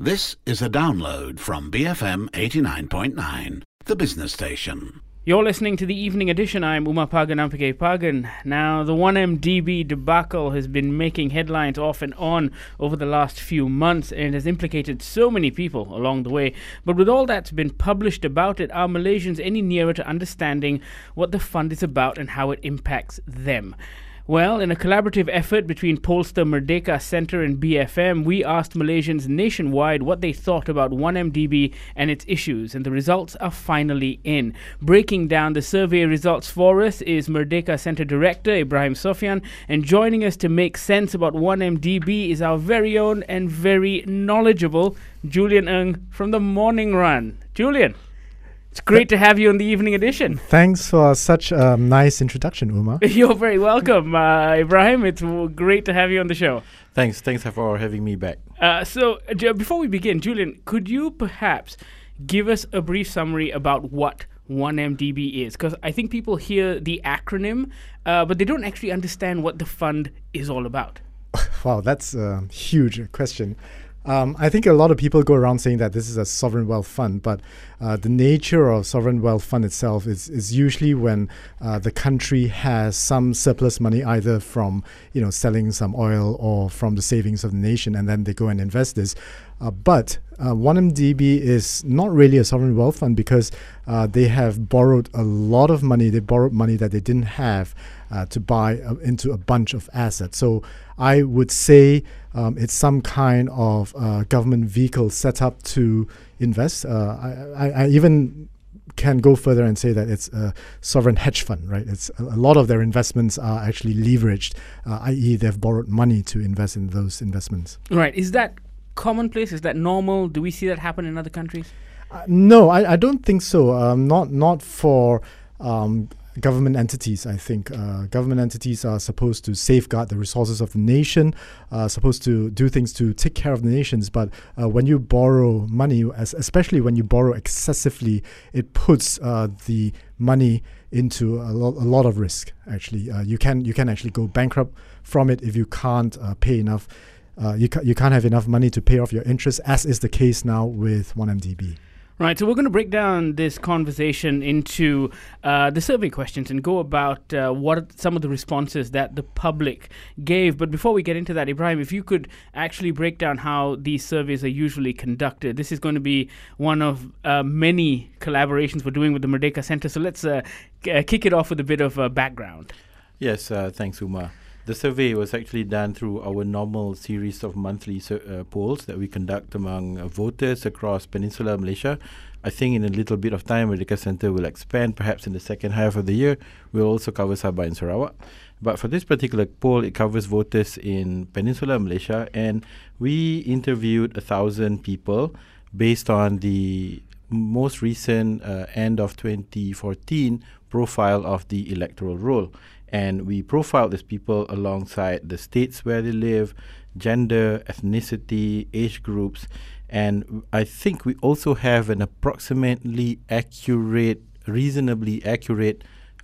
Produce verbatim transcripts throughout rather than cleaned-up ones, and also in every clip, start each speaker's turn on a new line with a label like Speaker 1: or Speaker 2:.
Speaker 1: This is a download from B F M eighty-nine point nine, the business station.
Speaker 2: You're listening to the Evening Edition. I'm Uma Pagan Ampake Pagan. Now, the one M D B debacle has been making headlines off and on over the last few months, and it has implicated so many people along the way. But with all that's been published about it, are Malaysians any nearer to understanding what the fund is about and how it impacts them? Well, in a collaborative effort between Pollster Merdeka Centre and B F M, we asked Malaysians nationwide what they thought about one M D B and its issues, and the results are finally in. Breaking down the survey results for us is Merdeka Centre Director Ibrahim Sofian, and joining us to make sense about one M D B is our very own and very knowledgeable Julian Ng from the Morning Run. Julian, it's great to have you on the Evening Edition.
Speaker 3: Thanks for such a nice introduction, Uma.
Speaker 2: You're very welcome, uh, Ibrahim. It's w- great to have you on the show.
Speaker 4: Thanks. Thanks for having me back.
Speaker 2: Uh, so, uh, j- before we begin, Julian, could you perhaps give us a brief summary about what one M D B is? Because I think people hear the acronym, uh, but they don't actually understand what the fund is all about.
Speaker 3: Wow, that's a huge question. Um, I think a lot of people go around saying that this is a sovereign wealth fund, but uh, the nature of sovereign wealth fund itself is, is usually when uh, the country has some surplus money, either from you know selling some oil or from the savings of the nation, and then they go and invest this. Uh, but uh, one M D B is not really a sovereign wealth fund because uh, they have borrowed a lot of money. They borrowed money that they didn't have uh, to buy uh, into a bunch of assets. So I would say um, it's some kind of uh, government vehicle set up to invest. Uh, I, I, I even can go further and say that it's a sovereign hedge fund, right? It's a, a lot of their investments are actually leveraged, uh, that is they've borrowed money to invest in those investments.
Speaker 2: Right. Is that commonplace? Is that normal? Do we see that happen in other countries?
Speaker 3: Uh, no, I, I don't think so. Um, not not for um, government entities, I think. Uh, government entities are supposed to safeguard the resources of the nation, uh, supposed to do things to take care of the nations. But uh, when you borrow money, as, especially when you borrow excessively, it puts uh, the money into a, lo- a lot of risk, actually. Uh, you can you can actually go bankrupt from it if you can't uh, pay enough. Uh, you, ca- you can't have enough money to pay off your interest, as is the case now with one M D B.
Speaker 2: Right, so we're going to break down this conversation into uh, the survey questions and go about uh, what are some of the responses that the public gave. But before we get into that, Ibrahim, if you could actually break down how these surveys are usually conducted. This is going to be one of uh, many collaborations we're doing with the Merdeka Centre. So let's uh, g- kick it off with a bit of uh, background.
Speaker 4: Yes, uh, thanks, Uma. The survey was actually done through our normal series of monthly uh, polls that we conduct among uh, voters across Peninsular Malaysia. I think in a little bit of time, Merdeka Centre will expand. Perhaps in the second half of the year, we'll also cover Sabah and Sarawak. But for this particular poll, it covers voters in Peninsular Malaysia, and we interviewed a thousand people based on the most recent uh, end of twenty fourteen profile of the electoral roll. And we profiled these people alongside the states where they live, gender, ethnicity, age groups. And I think we also have an approximately accurate, reasonably accurate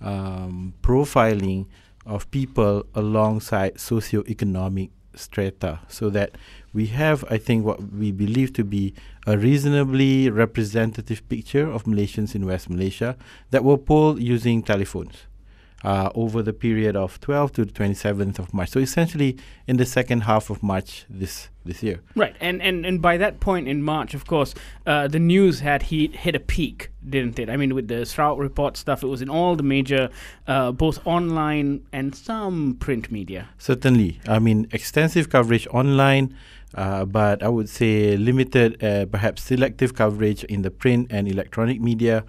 Speaker 4: um, profiling of people alongside socioeconomic strata, so that we have, I think, what we believe to be a reasonably representative picture of Malaysians in West Malaysia that were polled using telephones. Uh, over the period of twelfth to the twenty-seventh of March. So essentially in the second half of March this this year.
Speaker 2: Right, and and, and by that point in March, of course, uh, the news had hit, hit a peak, didn't it? I mean, with the Sarawak Report stuff, it was in all the major, uh, both online and some print media.
Speaker 4: Certainly. I mean, extensive coverage online, uh, but I would say limited, uh, perhaps selective coverage in the print and electronic media.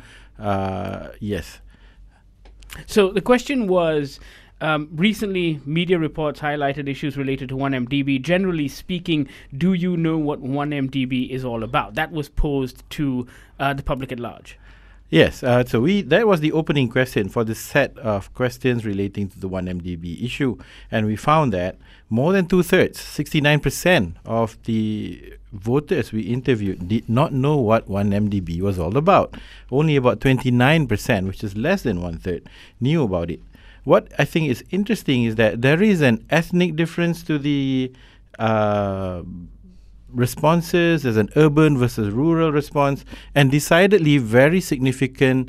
Speaker 4: Uh, yes.
Speaker 2: So the question was, um, recently media reports highlighted issues related to one M D B. Generally speaking, do you know what one M D B is all about? That was posed to uh, the public at large.
Speaker 4: Yes, uh, so we that was the opening question for the set of questions relating to the one M D B issue. And we found that more than two-thirds, sixty-nine percent of the voters we interviewed did not know what one M D B was all about. Only about twenty-nine percent, which is less than one-third, knew about it. What I think is interesting is that there is an ethnic difference to the uh, responses. There's an urban versus rural response, and decidedly very significant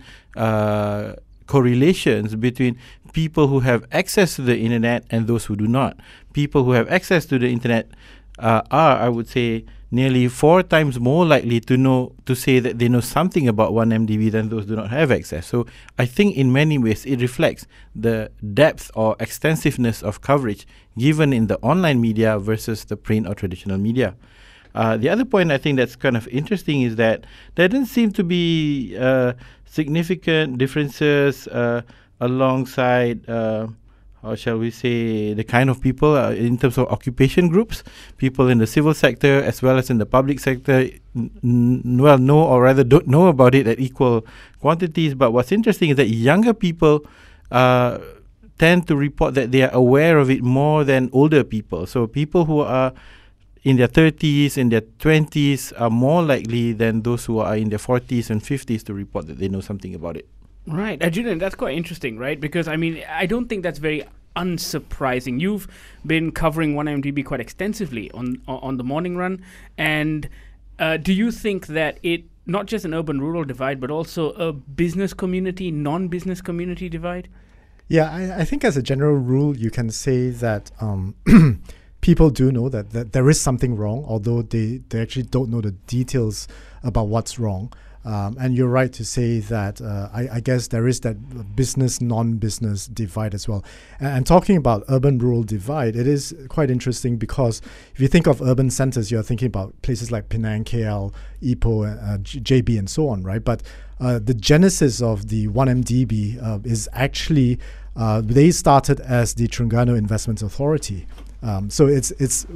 Speaker 4: uh, correlations between people who have access to the internet and those who do not. People who have access to the internet uh, are, I would say, nearly four times more likely to know to say that they know something about one M D B than those who do not have access. So I think in many ways it reflects the depth or extensiveness of coverage given in the online media versus the print or traditional media. Uh, the other point I think that's kind of interesting is that there doesn't seem to be uh, significant differences uh, alongside uh, or shall we say, the kind of people uh, in terms of occupation groups, people in the civil sector as well as in the public sector, n- n- well, know or rather don't know about it at equal quantities. But what's interesting is that younger people uh, tend to report that they are aware of it more than older people. So people who are in their thirties, in their twenties are more likely than those who are in their forties and fifties to report that they know something about it.
Speaker 2: Right. Uh, Julian, that's quite interesting, right? Because, I mean, I don't think that's very unsurprising. You've been covering one M D B quite extensively on on the morning run. And uh, do you think that it, not just an urban-rural divide, but also a business community, non-business community divide?
Speaker 3: Yeah, I, I think as a general rule, you can say that um, people do know that, that there is something wrong, although they, they actually don't know the details about what's wrong. Um, and you're right to say that uh, I, I guess there is that business, non-business divide as well. And, and talking about urban-rural divide, it is quite interesting because if you think of urban centers, you're thinking about places like Penang, K L, Ipoh, uh, J B, and so on, right? But uh, the genesis of the one M D B uh, is actually, uh, they started as the Terengganu Investment Authority. Um, so it's it's...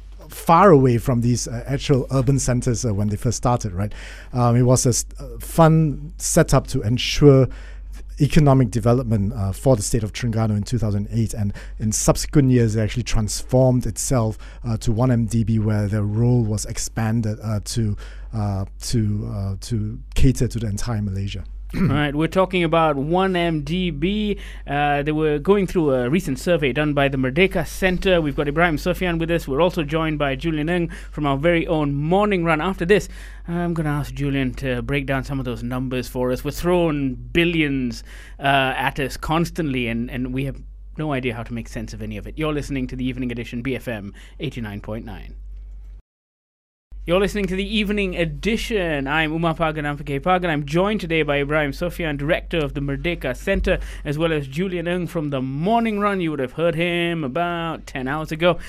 Speaker 3: far away from these uh, actual urban centers uh, when they first started, right? Um, it was a st- uh, fun setup to ensure economic development uh, for the state of Terengganu in two thousand eight, and in subsequent years it actually transformed itself uh, to one M D B, where their role was expanded uh, to uh, to uh, to cater to the entire Malaysia.
Speaker 2: All right, we're talking about one M D B. Uh, they were going through a recent survey done by the Merdeka Center. We've got Ibrahim Sofian with us. We're also joined by Julian Ng from our very own Morning Run. After this, I'm going to ask Julian to break down some of those numbers for us. We're throwing billions uh, at us constantly, and, and we have no idea how to make sense of any of it. You're listening to the Evening Edition, B F M eighty-nine point nine. You're listening to the Evening Edition. I'm Umar Pagan Ampake Pagan. I'm joined today by Ibrahim Sofian, director of the Merdeka Center, as well as Julian Ng from the Morning Run. You would have heard him about ten hours ago.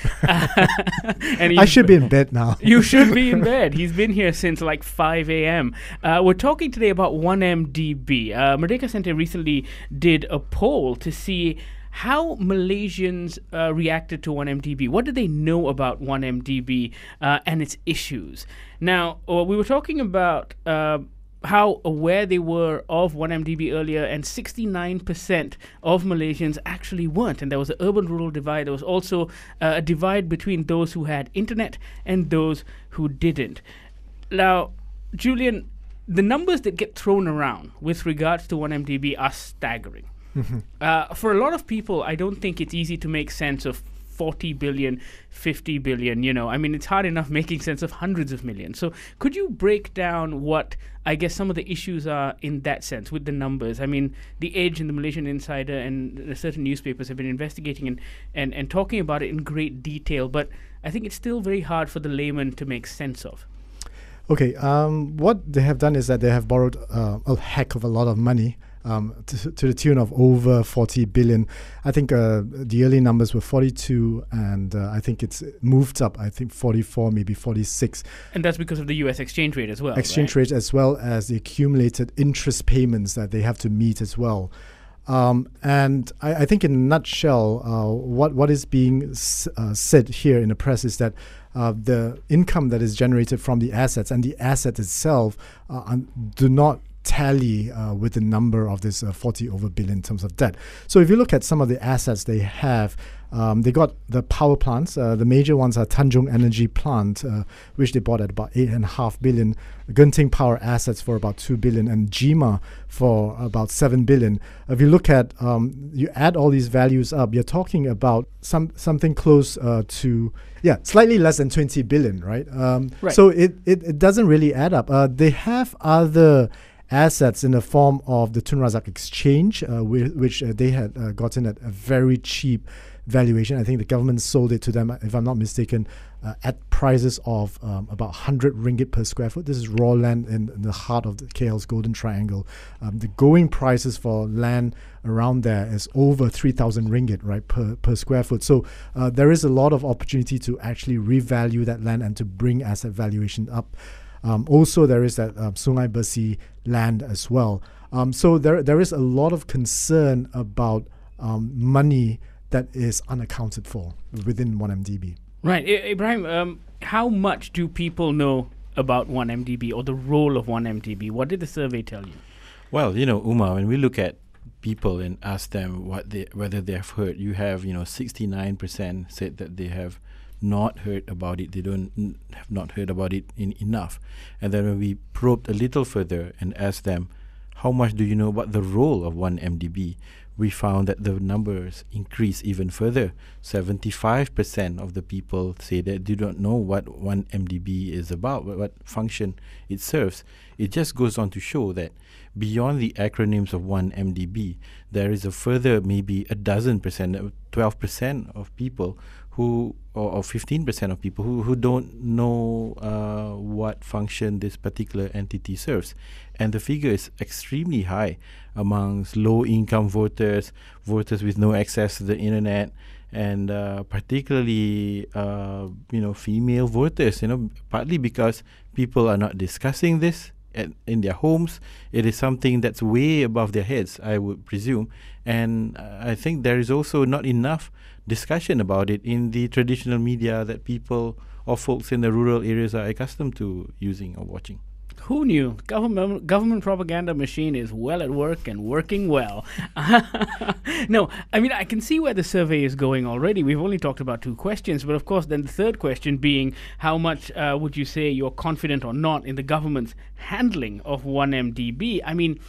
Speaker 2: and
Speaker 3: I should be in bed now.
Speaker 2: You should be in bed. He's been here since like five a.m. Uh, we're talking today about one M D B. Uh, Merdeka Center recently did a poll to see how Malaysians uh, reacted to one M D B. What did they know about one M D B uh, and its issues? Now, uh, we were talking about uh, how aware they were of one M D B earlier, and sixty-nine percent of Malaysians actually weren't. And there was an urban-rural divide. There was also uh, a divide between those who had internet and those who didn't. Now, Julian, the numbers that get thrown around with regards to one M D B are staggering. Mm-hmm. Uh, for a lot of people, I don't think it's easy to make sense of forty billion, fifty billion, you know. I mean, it's hard enough making sense of hundreds of millions. So could you break down what, I guess, some of the issues are in that sense with the numbers? I mean, The Edge and the Malaysian Insider and certain newspapers have been investigating and, and, and talking about it in great detail, but I think it's still very hard for the layman to make sense of.
Speaker 3: Okay, um, what they have done is that they have borrowed uh, a heck of a lot of money, um, to, to the tune of over forty billion. I think uh, the early numbers were forty-two, and uh, I think it's moved up, I think forty-four, maybe forty-six.
Speaker 2: And that's because of the U S exchange rate as well,
Speaker 3: Exchange
Speaker 2: right?
Speaker 3: rate as well as the accumulated interest payments that they have to meet as well. Um, and I, I think in a nutshell, uh, what, what is being s- uh, said here in the press is that uh, the income that is generated from the assets and the asset itself uh, un- do not tally uh, with the number of this uh, forty over billion in terms of debt. So if you look at some of the assets they have, um, they got the power plants. Uh, the major ones are Tanjung Energy Plant, uh, which they bought at about eight and a half billion. Genting Power Assets for about two billion, and Jima for about seven billion. If you look at, um, you add all these values up, you're talking about some something close uh, to, yeah, slightly less than twenty billion, right? Um,
Speaker 2: right.
Speaker 3: So it, it it doesn't really add up. Uh, they have other assets in the form of the Tun Razak Exchange, uh, which, which uh, they had uh, gotten at a very cheap valuation. I think the government sold it to them, if I'm not mistaken, uh, at prices of um, about one hundred ringgit per square foot. This is raw land in, in the heart of the K L's Golden Triangle. Um, the going prices for land around there is over three thousand ringgit, right, per, per square foot. So uh, there is a lot of opportunity to actually revalue that land and to bring asset valuation up. Um, also, there is that uh, Sungai Besi land as well. Um, so there there is a lot of concern about um, money that is unaccounted for within one M D B.
Speaker 2: Right. I- Ibrahim, um, how much do people know about one M D B or the role of one M D B? What did the survey tell you?
Speaker 4: Well, you know, Umar, when we look at people and ask them what they, whether they have heard, you have, you know, sixty-nine percent said that they have not heard about it. They don't n- have not heard about it in enough. And then when we probed a little further and asked them, how much do you know about the role of one M D B? We found that the numbers increase even further. seventy-five percent of the people say that they don't know what one M D B is about, what, what function it serves. It just goes on to show that beyond the acronyms of one M D B, there is a further maybe a dozen percent, twelve percent of people who, or, or fifteen percent of people who, who don't know uh, what function this particular entity serves. And the figure is extremely high amongst low-income voters, voters with no access to the internet, and uh, particularly, uh, you know, female voters, you know, partly because people are not discussing this at, in their homes. It is something that's way above their heads, I would presume. And uh, I think there is also not enough discussion about it in the traditional media that people or folks in the rural areas are accustomed to using or watching.
Speaker 2: Who knew? Government government propaganda machine is well at work and working well. No, I mean, I can see where the survey is going already. We've only talked about two questions, but of course, then the third question being, how much uh, would you say you're confident or not in the government's handling of one M D B? I mean,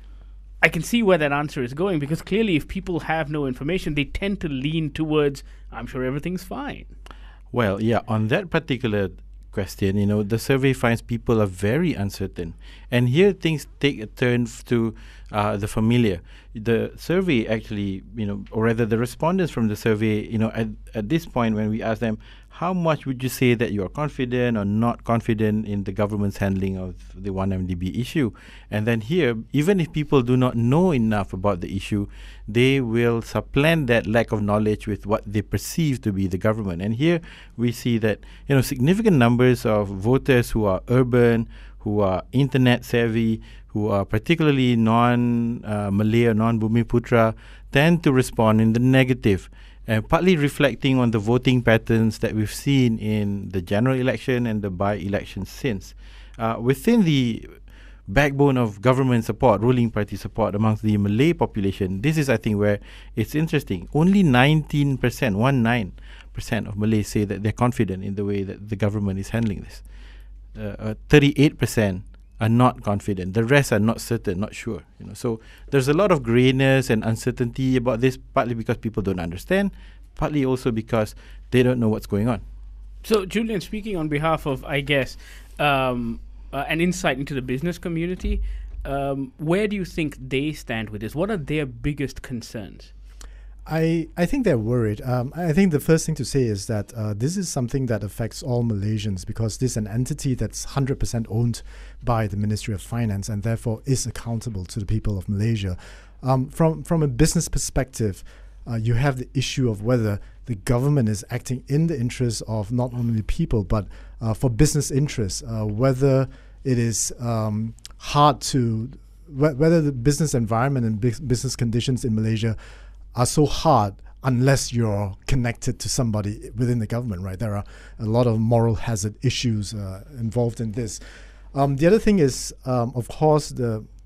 Speaker 2: I can see where that answer is going, because clearly if people have no information, they tend to lean towards, I'm sure everything's fine.
Speaker 4: Well, yeah, on that particular question, you know, the survey finds people are very uncertain. And here things take a turn f- to uh, the familiar. The survey actually, you know, or rather the respondents from the survey, you know, at, at this point when we ask them, how much would you say that you are confident or not confident in the government's handling of the one M D B issue? And then here, even if people do not know enough about the issue, they will supplant that lack of knowledge with what they perceive to be the government. And here we see that, you know, significant numbers of voters who are urban, who are internet savvy, who are particularly non-Malay uh, or non-Bumiputra, tend to respond in the negative, and partly reflecting on the voting patterns that we've seen in the general election and the by-election since. Uh, within the backbone of government support, ruling party support amongst the Malay population, this is, I think, where it's interesting. Only nineteen percent, one nine percent of Malays say that they're confident in the way that the government is handling this. Uh, uh, thirty-eight percent are not confident. The rest are not certain, not sure. You know, so there's a lot of grayness and uncertainty about this, partly because people don't understand, partly also because they don't know what's going on.
Speaker 2: So, Julian, speaking on behalf of, I guess, um, uh, an insight into the business community, um, where do you think they stand with this? What are their biggest concerns?
Speaker 3: I, I think they're worried. Um, I think the first thing to say is that uh, this is something that affects all Malaysians, because this is an entity that's one hundred percent owned by the Ministry of Finance and therefore is accountable to the people of Malaysia. Um, from, from a business perspective, uh, you have the issue of whether the government is acting in the interest of not only people, but uh, for business interests, uh, whether it is um, hard to, wh- whether the business environment and bus- business conditions in Malaysia are so hard unless you're connected to somebody within the government, right? There are a lot of moral hazard issues uh, involved in this. Um, the other thing is, um, of course, the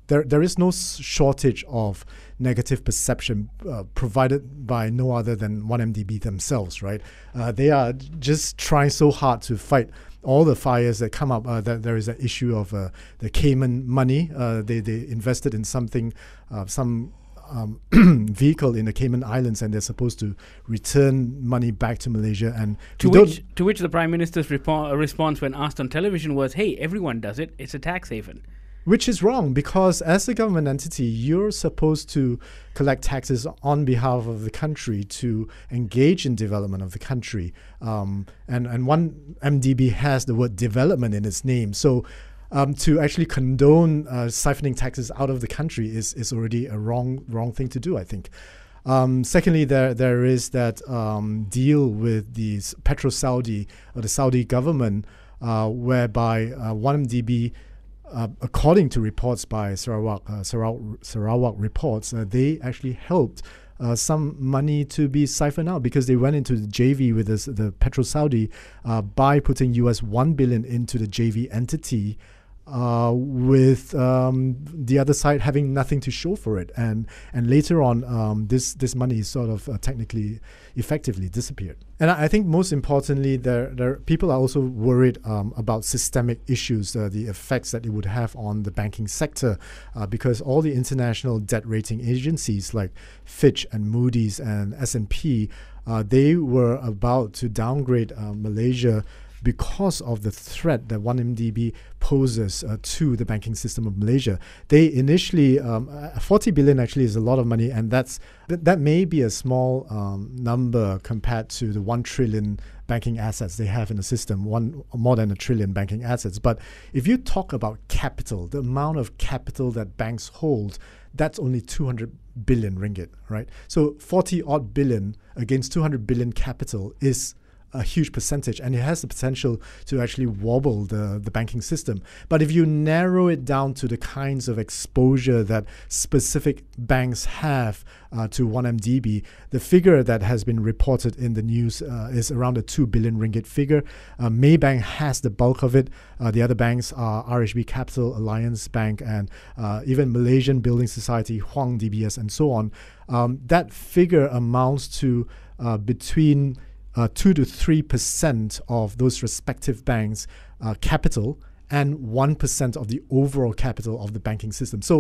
Speaker 3: there there is no s- shortage of negative perception uh, provided by no other than one M D B themselves, right? Uh, they are just trying so hard to fight all the fires that come up. Uh, that there is an issue of uh, the Cayman money. Uh, they they invested in something, uh, some um, vehicle in the Cayman Islands, and they're supposed to return money back to Malaysia. And
Speaker 2: to
Speaker 3: we
Speaker 2: which
Speaker 3: don't
Speaker 2: to which the Prime Minister's repo- response when asked on television was, "Hey, everyone does it. It's a tax haven."
Speaker 3: Which is wrong, because as a government entity, you're supposed to collect taxes on behalf of the country to engage in development of the country. Um, and, and one M D B has the word development in its name. So um, to actually condone uh, siphoning taxes out of the country is, is already a wrong wrong thing to do, I think. Um, secondly, there there is that um, deal with the Petro-Saudi, or the Saudi government, uh, whereby uh, one M D B, Uh, according to reports by Sarawak, uh, Sarawak, Sarawak reports, uh, they actually helped uh, some money to be siphoned out because they went into the J V with this, the Petro-Saudi uh, by putting U S one billion into the J V entity, uh, with um, the other side having nothing to show for it. And and later on, um, this this money sort of uh, technically, effectively disappeared. And I, I think most importantly, there there people are also worried um, about systemic issues, uh, the effects that it would have on the banking sector, uh, because all the international debt rating agencies like Fitch and Moody's and S and P, uh, they were about to downgrade uh, Malaysia because of the threat that one M D B poses uh, to the banking system of Malaysia. They initially, um, uh, forty billion actually is a lot of money, and that's th- that may be a small um, number compared to the one trillion banking assets they have in the system, one more than a trillion banking assets. But if you talk about capital, the amount of capital that banks hold, that's only two hundred billion ringgit, right? So forty odd billion against two hundred billion capital is a huge percentage, and it has the potential to actually wobble the, the banking system. But if you narrow it down to the kinds of exposure that specific banks have uh, to one M D B, the figure that has been reported in the news uh, is around a two billion ringgit figure. Uh, Maybank has the bulk of it. Uh, the other banks are R H B Capital, Alliance Bank, and uh, even Malaysian Building Society, Huang D B S, and so on. Um, that figure amounts to uh, between Uh, two to three percent of those respective banks' uh, capital and one percent of the overall capital of the banking system. So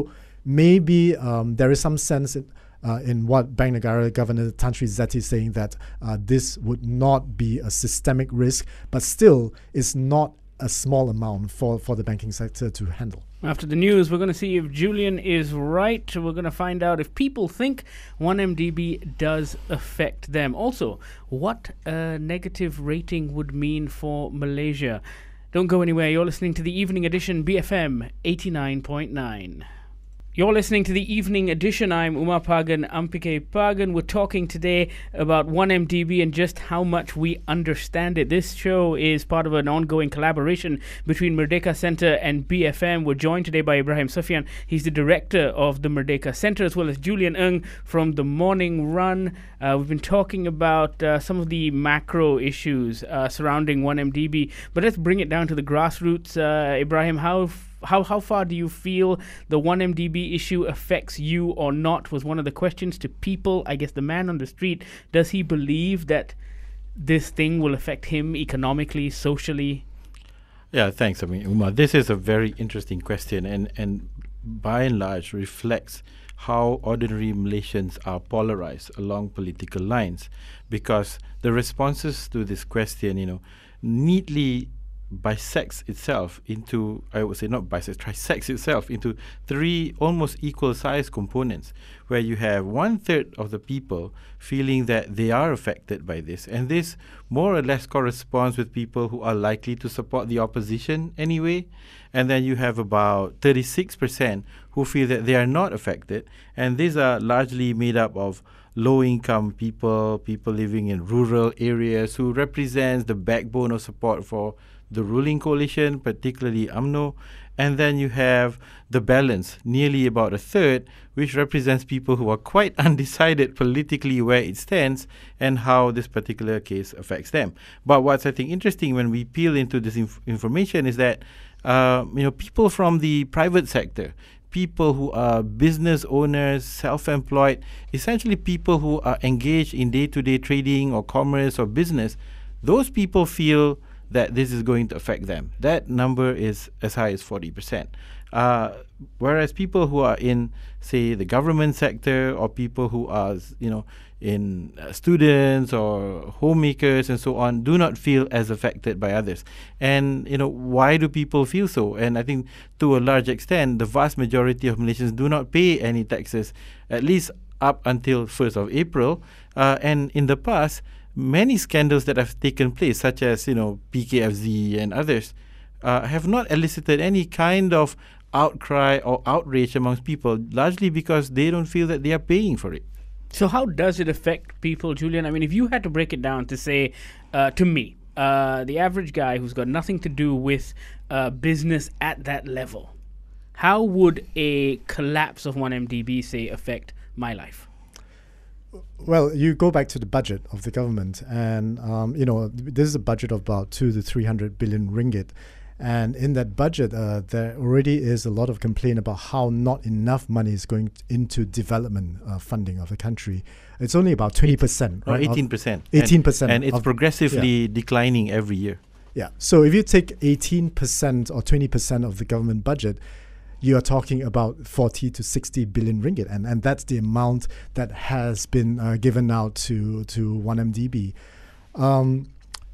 Speaker 3: maybe um, there is some sense in, uh, in what Bank Negara Governor Tan Sri Zeti is saying, that uh, this would not be a systemic risk, but still is not a small amount for, for the banking sector to handle.
Speaker 2: After the news, we're going to see if Julian is right. We're going to find out if people think one M D B does affect them. Also, what a negative rating would mean for Malaysia. Don't go anywhere. You're listening to the Evening Edition, B F M eighty-nine point nine. You're listening to the Evening Edition. I'm Umar Pagan, Ampike Pagan. We're talking today about one M D B and just how much we understand it. This show is part of an ongoing collaboration between Merdeka Centre and B F M. We're joined today by Ibrahim Sufyan. He's the director of the Merdeka Centre, as well as Julian Ng from the Morning Run. Uh, we've been talking about uh, some of the macro issues uh, surrounding one M D B, but let's bring it down to the grassroots. Uh, Ibrahim, how How how far do you feel the one M D B issue affects you or not, was one of the questions to people. I guess the man on the street, does he believe that this thing will affect him economically, socially?
Speaker 4: Yeah, thanks. I mean, Umar, this is a very interesting question, and, and by and large reflects how ordinary Malaysians are polarized along political lines, because the responses to this question, you know, neatly bisects itself into, I would say not bisects, trisects itself into three almost equal size components, where you have one third of the people feeling that they are affected by this, and this more or less corresponds with people who are likely to support the opposition anyway, and then you have about thirty-six percent who feel that they are not affected, and these are largely made up of low-income people, people living in rural areas, who represents the backbone of support for the ruling coalition, particularly U M N O. And then you have the balance, nearly about a third, which represents people who are quite undecided politically where it stands and how this particular case affects them. But what's, I think, interesting when we peel into this inf- information is that Uh, you know, people from the private sector, people who are business owners, self-employed, essentially people who are engaged in day-to-day trading or commerce or business, those people feel that this is going to affect them. That number is as high as forty percent. Uh, whereas people who are in, say, the government sector, or people who are, you know, in uh, students or homemakers and so on, do not feel as affected by others. And, you know, why do people feel so? And I think to a large extent, the vast majority of Malaysians do not pay any taxes, at least up until first of April. Uh, and in the past, many scandals that have taken place, such as, you know, P K F Z and others, uh, have not elicited any kind of outcry or outrage amongst people, largely because they don't feel that they are paying for it.
Speaker 2: So how does it affect people, Julian? I mean, if you had to break it down to say, uh, to me, uh, the average guy who's got nothing to do with uh, business at that level, how would a collapse of one M D B, say, affect my life?
Speaker 3: Well, you go back to the budget of the government, and um, you know, this is a budget of about two to three hundred billion ringgit. And in that budget, uh, there already is a lot of complaint about how not enough money is going t- into development uh, funding of the country. It's only about twenty percent,
Speaker 4: Or
Speaker 3: right?
Speaker 4: eighteen percent.
Speaker 3: eighteen percent.
Speaker 4: And, and it's
Speaker 3: of,
Speaker 4: progressively
Speaker 3: yeah.
Speaker 4: declining every year.
Speaker 3: Yeah. So if you take eighteen percent or twenty percent of the government budget, you are talking about forty to sixty billion ringgit. And, and that's the amount that has been uh, given out to, to one M D B. Um,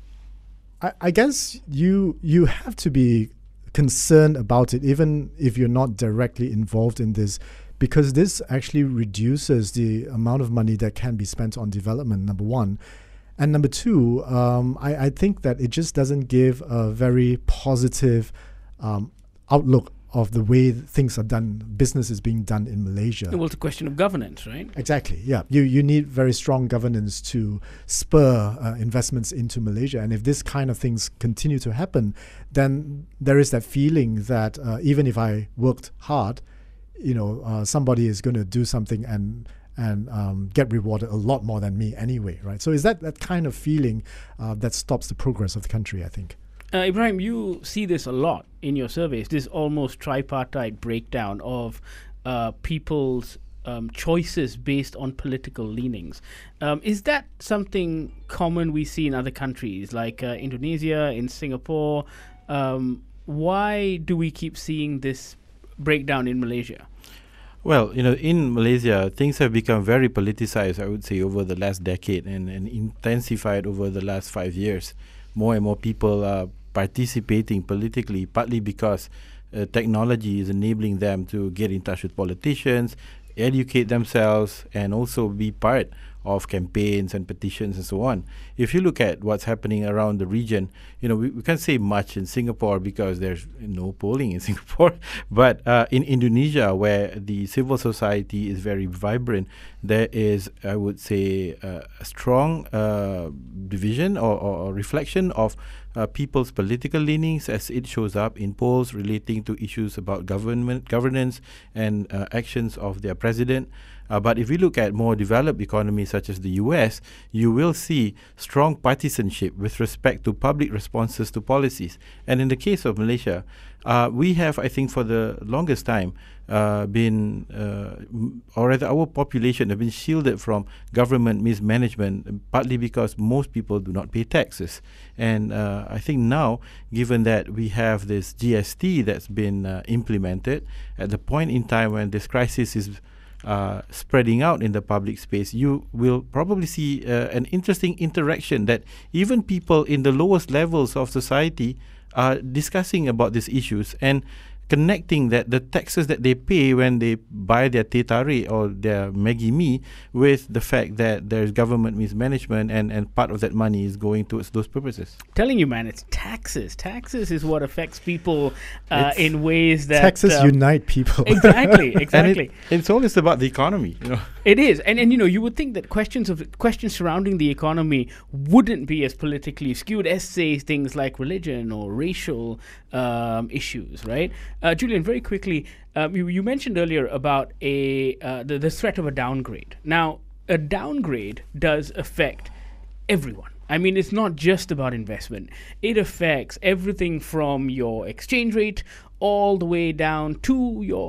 Speaker 3: I guess you you have to be concerned about it, even if you're not directly involved in this, because this actually reduces the amount of money that can be spent on development, number one. And number two, um, I, I think that it just doesn't give a very positive um, outlook of the way things are done, business is being done in Malaysia.
Speaker 2: Well, it's a question of governance, right?
Speaker 3: Exactly, yeah. You you need very strong governance to spur uh, investments into Malaysia. And if this kind of things continue to happen, then there is that feeling that uh, even if I worked hard, you know, uh, somebody is going to do something and and um, get rewarded a lot more than me anyway, right? So is that that kind of feeling uh, that stops the progress of the country, I think.
Speaker 2: Uh, Ibrahim, you see this a lot in your surveys, this almost tripartite breakdown of uh, people's um, choices based on political leanings. Um, is that something common we see in other countries like uh, Indonesia, in Singapore? Um, why do we keep seeing this breakdown in Malaysia?
Speaker 4: Well, you know, in Malaysia, things have become very politicized, I would say, over the last decade and, and intensified over the last five years. More and more people are participating politically, partly because uh, technology is enabling them to get in touch with politicians, educate themselves, and also be part of campaigns and petitions and so on. If you look at what's happening around the region, you know, we, we can't say much in Singapore because there's no polling in Singapore, but uh, in Indonesia, where the civil society is very vibrant, there is, I would say, uh, a strong uh, division or, or, or reflection of uh, people's political leanings as it shows up in polls relating to issues about government governance and uh, actions of their president. Uh, but if you look at more developed economies such as the U S, you will see strong partisanship with respect to public responses to policies. And in the case of Malaysia, uh, we have, I think, for the longest time, uh, been, uh, or rather our population have been shielded from government mismanagement, partly because most people do not pay taxes. And uh, I think now, given that we have this G S T that's been uh, implemented, at the point in time when this crisis is Uh, spreading out in the public space, you will probably see uh, an interesting interaction that even people in the lowest levels of society are discussing about these issues and connecting that the taxes that they pay when they buy their teh tarik or their Maggi mee with the fact that there's government mismanagement and, and part of that money is going towards those purposes.
Speaker 2: Telling you, man, it's taxes. Taxes is what affects people uh, in ways that...
Speaker 3: Taxes um, unite people.
Speaker 2: Exactly, exactly.
Speaker 4: And it, it's always about the economy, you know.
Speaker 2: It is. And, and, you know, you would think that questions of questions surrounding the economy wouldn't be as politically skewed as, say, things like religion or racial um, issues, right? Uh, Julian, very quickly, um, you, you mentioned earlier about a uh, the, the threat of a downgrade. Now, a downgrade does affect everyone. I mean, it's not just about investment. It affects everything from your exchange rate all the way down to your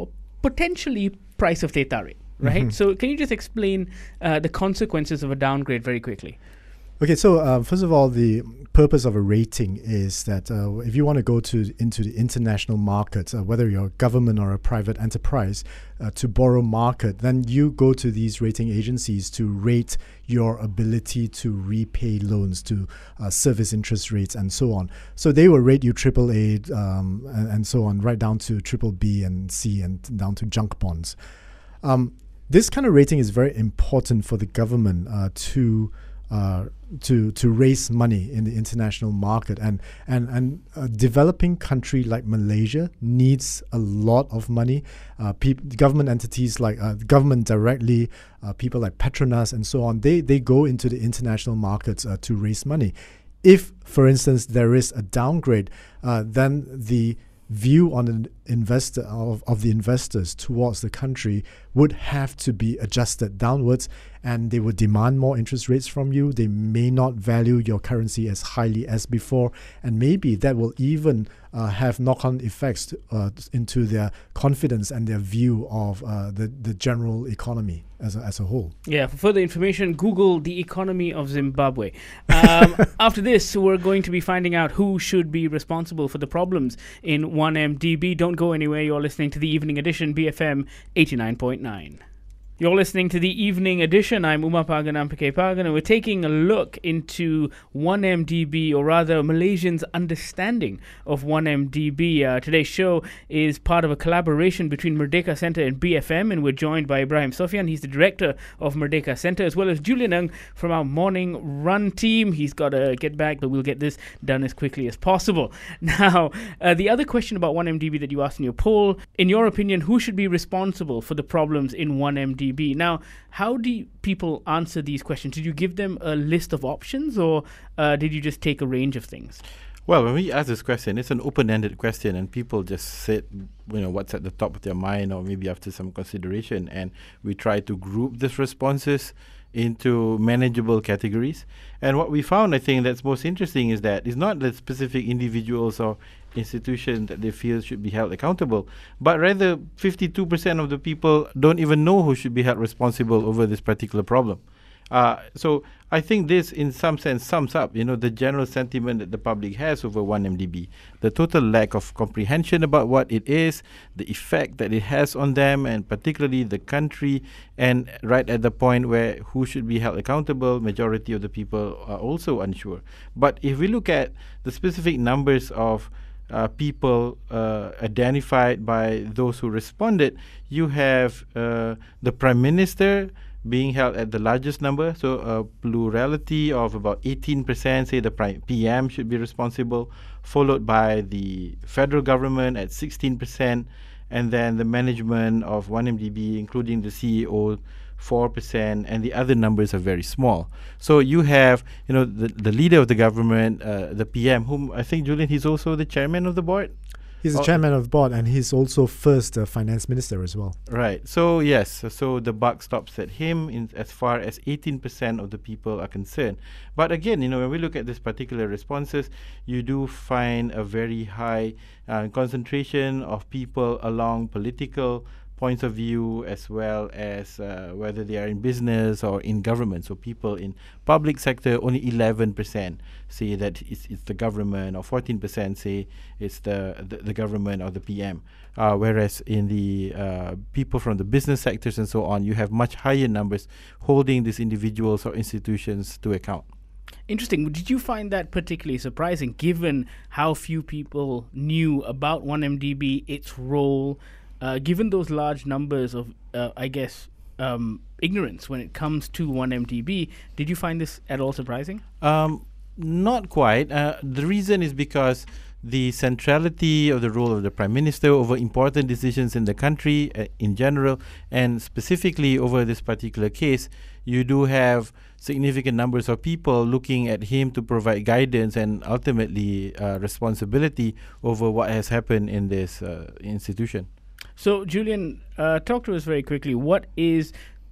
Speaker 2: potentially price of teh tarik, right?
Speaker 3: Mm-hmm.
Speaker 2: So can you just explain uh, the consequences of a downgrade very quickly?
Speaker 3: Okay, so uh, first of all, the purpose of a rating is that uh, if you want to go to into the international market, uh, whether you're a government or a private enterprise, uh, to borrow market, then you go to these rating agencies to rate your ability to repay loans, to uh, service interest rates, and so on. So they will rate you triple A um, and, and so on, right down to triple B and C and down to junk bonds. Um, this kind of rating is very important for the government uh, to Uh, to to raise money in the international market, and and and a developing country like Malaysia needs a lot of money. Uh, peop- government entities like uh, government directly, uh, people like Petronas and so on, they they go into the international markets uh, to raise money. If, for instance, there is a downgrade, uh, then the view on an investor of, of the investors towards the country would have to be adjusted downwards, and they would demand more interest rates from you. They may not value your currency as highly as before, and maybe that will even uh, have knock-on effects uh, into their confidence and their view of uh, the, the general economy as a, as a whole.
Speaker 2: Yeah, for further information, Google the economy of Zimbabwe. Um, after this, we're going to be finding out who should be responsible for the problems in one M D B. Don't go anywhere. You're listening to the Evening Edition, B F M eighty-nine point nine. You're listening to the Evening Edition. I'm Umar Pagan Ampake Pagan, and we're taking a look into one M D B, or rather Malaysians' understanding of one M D B. Uh, today's show is part of a collaboration between Merdeka Centre and B F M, and we're joined by Ibrahim Sofian. He's the director of Merdeka Centre, as well as Julian Ng from our morning run team. He's got to get back, but we'll get this done as quickly as possible. Now, uh, the other question about one M D B that you asked in your poll, in your opinion, who should be responsible for the problems in one M D B? Now, how do people answer these questions? Did you give them a list of options, or uh, did you just take a range of things?
Speaker 4: Well, when we ask this question, it's an open-ended question, and people just said, you know, what's at the top of their mind, or maybe after some consideration, and we try to group these responses into manageable categories. And what we found, I think, that's most interesting is that it's not the specific individuals or institutions that they feel should be held accountable, but rather fifty-two percent of the people don't even know who should be held responsible over this particular problem. Uh, so I think this, in some sense, sums up, you know, the general sentiment that the public has over one M D B. The total lack of comprehension about what it is, the effect that it has on them, and particularly the country, and right at the point where who should be held accountable, majority of the people are also unsure. But if we look at the specific numbers of uh, people uh, identified by those who responded, you have uh, the Prime Minister being held at the largest number, so a plurality of about eighteen percent say the P M should be responsible, followed by the federal government at sixteen percent, and then the management of one M D B, including the C E O, four percent, and the other numbers are very small. So you have, you know, the, the leader of the government, uh, the P M, whom I think, Julian, he's also the chairman of the board.
Speaker 3: He's the
Speaker 4: oh,
Speaker 3: chairman of the board, and he's also first uh, finance minister as well.
Speaker 4: Right. So yes, so, so the buck stops at him in as far as eighteen percent of the people are concerned. But again, you know, when we look at this particular responses, you do find a very high uh, concentration of people along political points of view, as well as uh, whether they are in business or in government. So people in public sector, only eleven percent say that it's, it's the government, or fourteen percent say it's the, the, the government or the P M. Uh, whereas in the uh, people from the business sectors and so on, you have much higher numbers holding these individuals or institutions to account.
Speaker 2: Interesting. Did you find that particularly surprising, given how few people knew about one M D B, its role, Uh, given those large numbers of, uh, I guess, um, ignorance when it comes to one M D B? Did you find this at all surprising?
Speaker 4: Um, not quite. Uh, the reason is because the centrality of the role of the Prime Minister over important decisions in the country uh, in general, and specifically over this particular case, you do have significant numbers of people looking at him to provide guidance and ultimately uh, responsibility over what has happened in this uh, institution.
Speaker 2: So, Julian, uh, talk to us very quickly. What is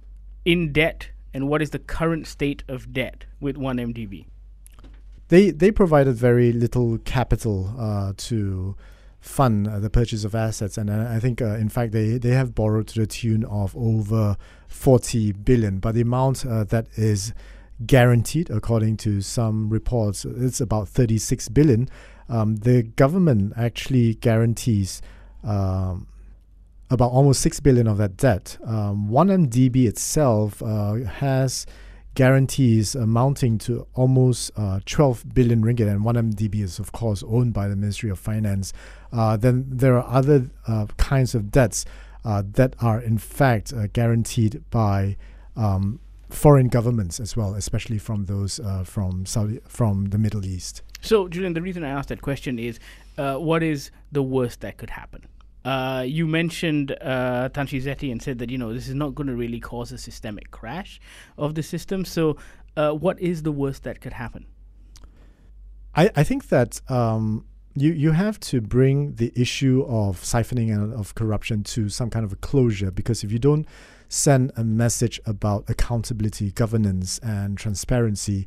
Speaker 2: in debt, and what is the current state of debt with one M D B?
Speaker 3: They they provided very little capital uh, to fund uh, the purchase of assets. And uh, I think, uh, in fact, they, they have borrowed to the tune of over forty billion. But the amount uh, that is guaranteed, according to some reports, it's about thirty-six billion. Um, the government actually guarantees um, about almost six billion of that debt. Um, one M D B itself uh, has guarantees amounting to almost uh, twelve billion ringgit, and one M D B is of course owned by the Ministry of Finance. Uh, then there are other uh, kinds of debts uh, that are in fact uh, guaranteed by um, foreign governments as well, especially from those uh, from Saudi, from the Middle East.
Speaker 2: So, Julian, the reason I asked that question is, uh, what is the worst that could happen? Uh, you mentioned uh, Tan Sri Zeti and said that, you know, this is not going to really cause a systemic crash of the system. So uh, what is the worst that could happen?
Speaker 3: I, I think that um, you, you have to bring the issue of siphoning and of corruption to some kind of a closure, because if you don't send a message about accountability, governance, and transparency,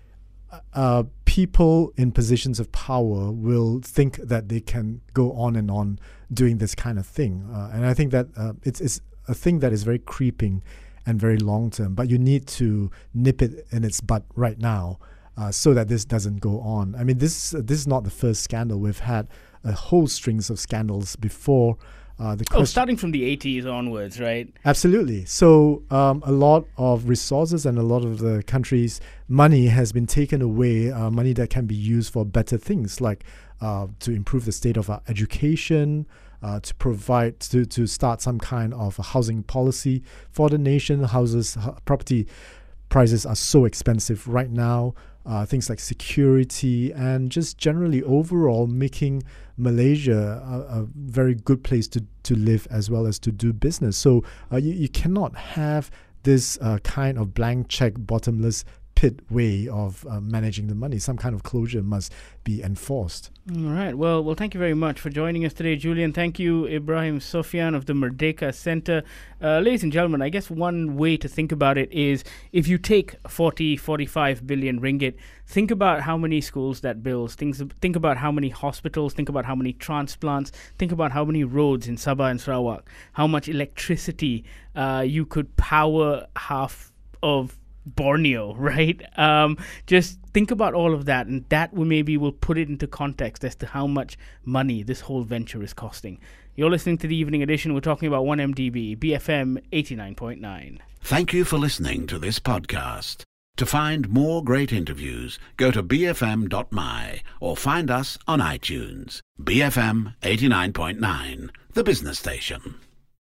Speaker 3: Uh, people in positions of power will think that they can go on and on doing this kind of thing. Uh, and I think that uh, it's, it's a thing that is very creeping and very long term, but you need to nip it in its bud right now uh, so that this doesn't go on. I mean, this, uh, this is not the first scandal. We've had a whole strings of scandals before. Uh, the
Speaker 2: oh, starting from the eighties onwards, right?
Speaker 3: Absolutely. So um, a lot of resources and a lot of the country's money has been taken away, uh, money that can be used for better things, like uh, to improve the state of our education, uh, to provide, to, to start some kind of a housing policy for the nation. Houses, uh, property prices are so expensive right now. Uh, things like security and just generally overall making Malaysia a, a very good place to, to live as well as to do business. So uh, you, you cannot have this uh, kind of blank check, bottomless pit way of uh, managing the money. Some kind of closure must be enforced.
Speaker 2: All right. Well, well, thank you very much for joining us today, Julian. Thank you, Ibrahim Sofian of the Merdeka Center. Uh, ladies and gentlemen, I guess one way to think about it is if you take forty, forty-five billion ringgit, think about how many schools that builds. Think, think about how many hospitals. Think about how many transplants. Think about how many roads in Sabah and Sarawak. How much electricity uh, you could power half of Borneo, right? Um, just think about all of that, and that will maybe will put it into context as to how much money this whole venture is costing. You're listening to the Evening Edition. We're talking about one M D B, B F M eighty-nine point nine.
Speaker 1: Thank you for listening to this podcast. To find more great interviews, go to b f m dot m y or find us on iTunes. B F M eighty-nine point nine, the business station.